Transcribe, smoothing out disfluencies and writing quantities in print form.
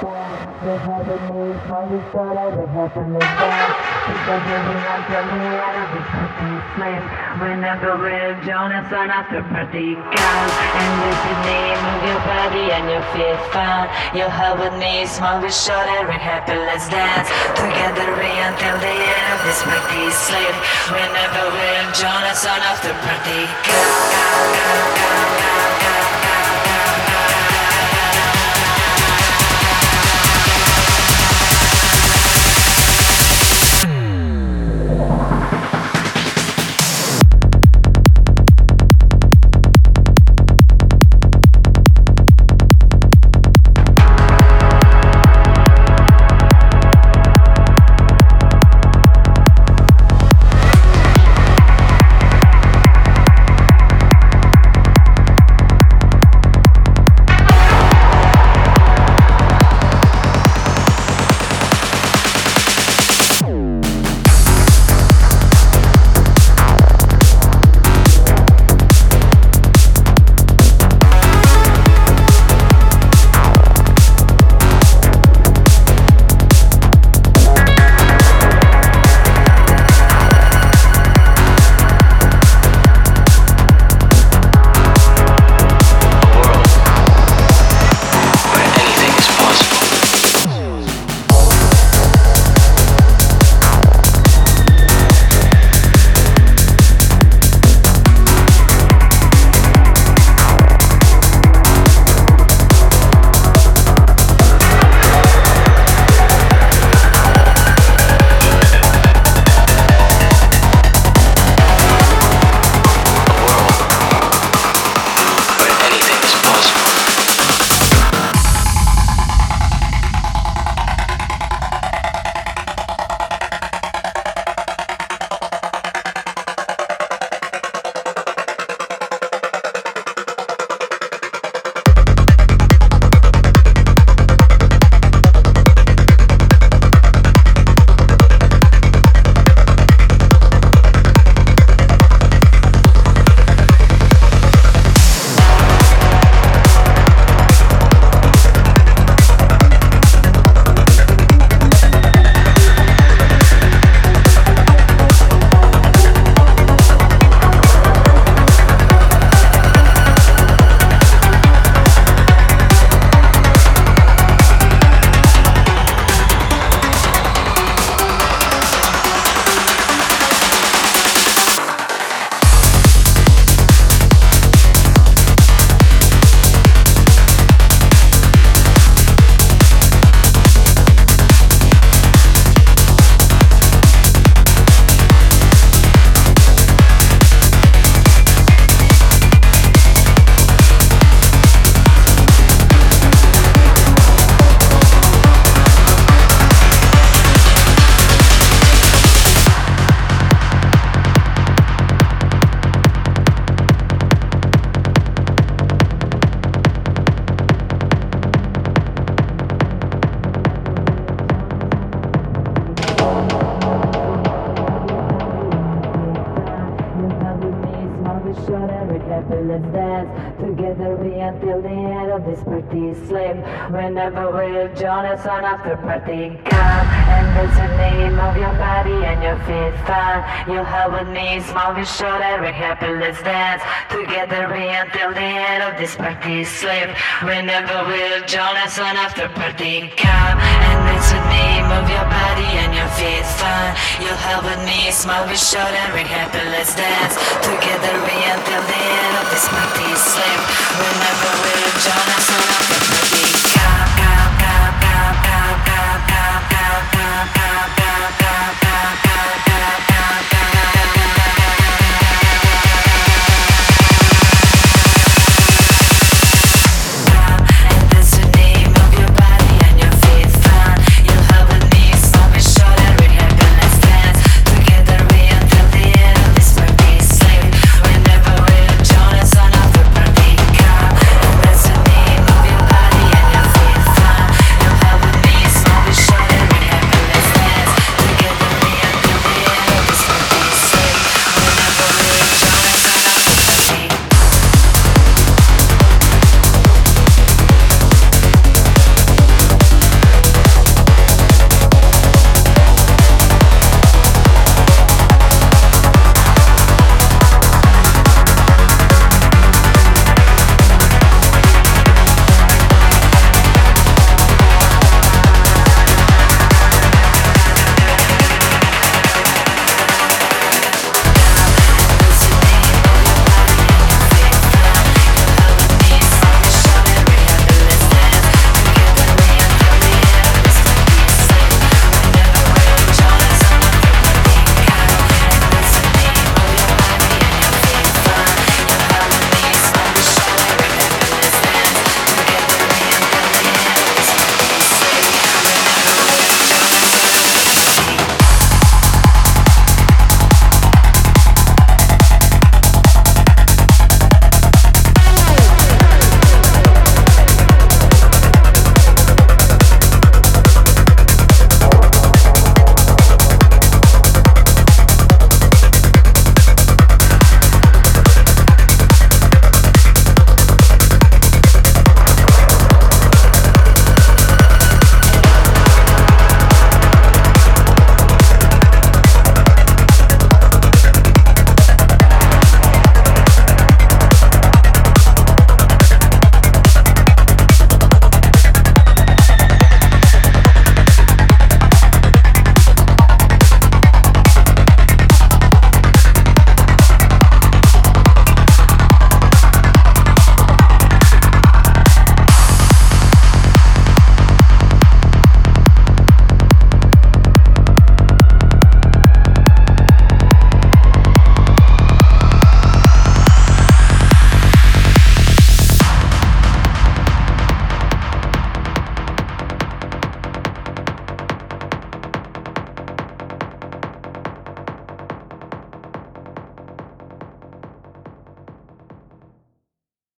The heavenly Father thought I would happiness down. Because everyone tell me out of this party slave. Whenever with Jonas on after party comes. And with the name of your body and your feet found. Your heavenly smile will show every happy let's dance. Together we until the end of this party slave. Whenever with Jonas on after party let's dance together we until the end of this party slave. Whenever we'll join us on after party come. And that's the name of your body and your feet found. You'll have a knee smile, we show that we're happy, let's dance together we until the end of this party slave. Whenever we'll join us on after party come. And that's the name of your body and your feet found. You'll have a knee smile, we show that we're happy, let's dance together we until the end of this party slave. Whenever we'll join us on after